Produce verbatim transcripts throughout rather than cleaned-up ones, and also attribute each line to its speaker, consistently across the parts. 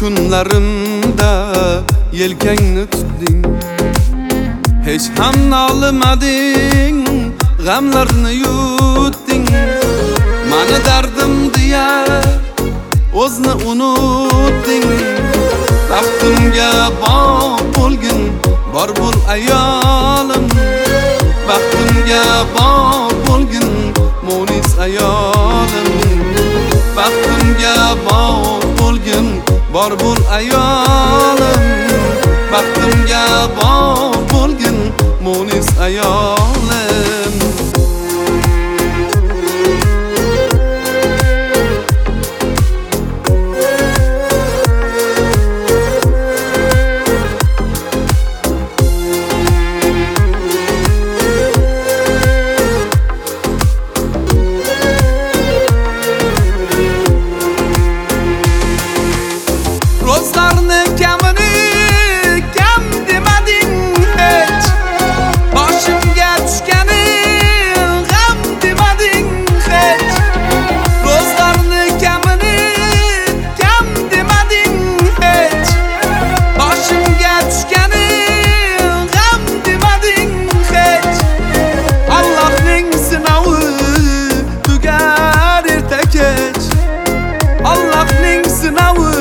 Speaker 1: kunlarimda yelkangni tutding, hech ham nolimading, g'amlarni yutding. Mani dardim deya o'zni unutding. Baxtimga bog' bo'lgin, bor bo'l ayolim. Baxtimga bog' bo'lgin, munis ayolim. Baxtimga bog' bo'lgin, bor bo'l ayolim. Baxtimga bog' bo'lgin, munis ayolim. Rozlarni kamini kam demading hech, boshimga tushgani g'am demading hech. Rozlarni kamini kam demading hech, boshimga tushgani g'am demading hech. Allohning sinovi tugar erta kech, Allohning sinovi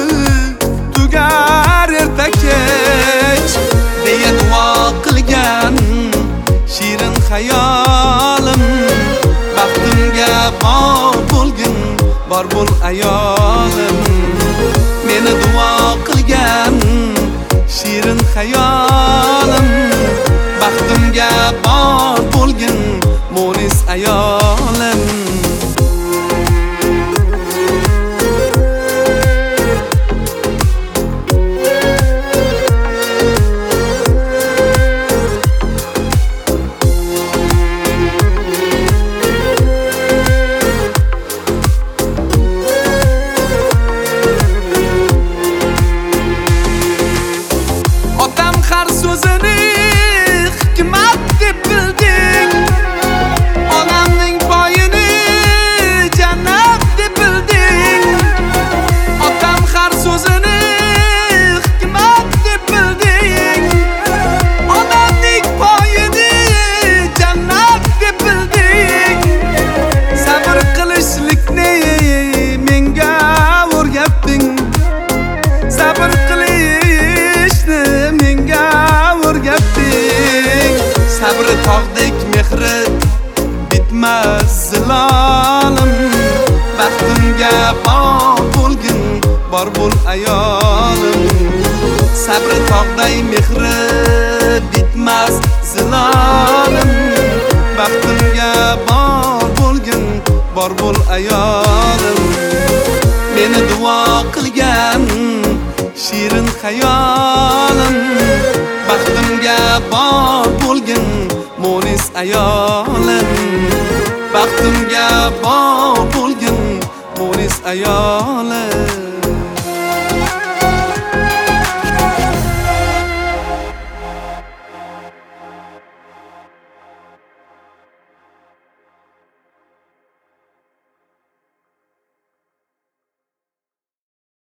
Speaker 1: erta kech deya duo qilgan shirin xayolim. Baxtimga bog' bo'lgin, bor bo'l ayolim. Meni duo qilgan shirin xayolim. Baxtimga bog' bo'lgin, munis ayolim. Har so'zini hikmat deb bilding, onamning poyini jannat deb bilding. Otam har so'zini hikmat deb bilding, onamning poyini jannat deb bilding. Sabr qilishlikni menga o'rgatding, sabr qilishni menga o'rgatding. Sabri tog'dek mehri bitmas zilolim. Baxtimga bog' bo'lgin, bor bo'l ayolim. Sabri tog'day mehri bitmas zilolim. Baxtimga bog' bo'lgin, bor bo'l ayolim. Meni duo qilgan shirin xayolim. Baxtimga bog' bo'lgin, munis ayolim. Baxtimga bog' bo'lgin, munis ayolim.